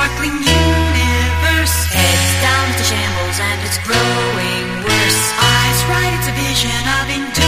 sparkling universe. Heads down to shambles and it's growing worse. Eyes right, it's a vision of endurance.